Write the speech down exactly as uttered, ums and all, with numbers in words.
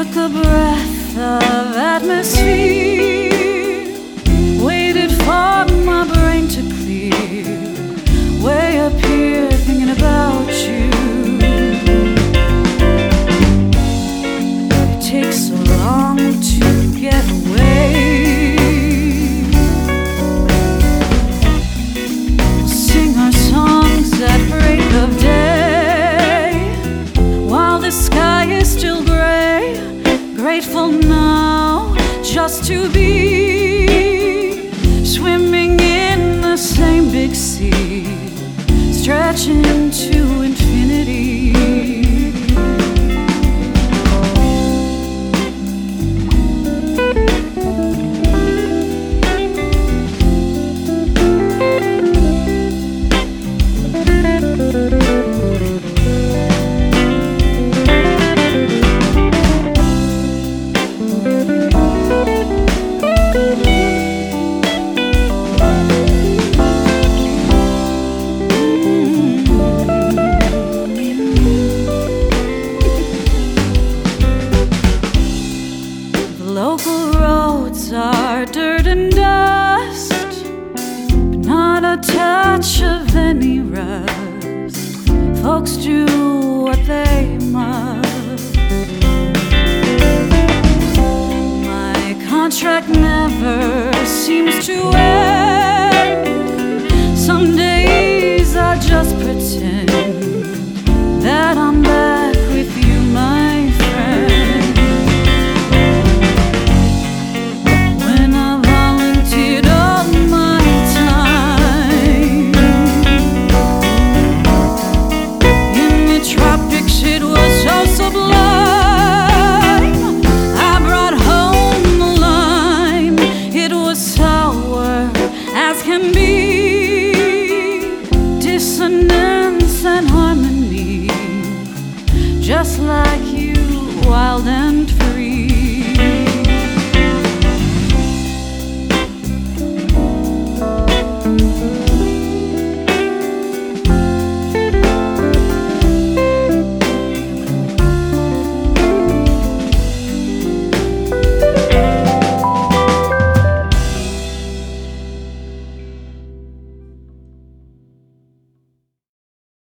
took a breath of atmosphere, waited for my brain to clear, way up here thinking about you. It takes so long to get away. We'll sing our songs at break of day, while the sky is still gray. Grateful now just to be swimming in the same big sea, stretching to infinity. Local roads are dirt and dust, but not a touch of any rust. Folks do what they must. My contract never seems to end. Some days I just pretend that I'm back with you, my friend. Can be dissonance and harmony, just like you, wild and free.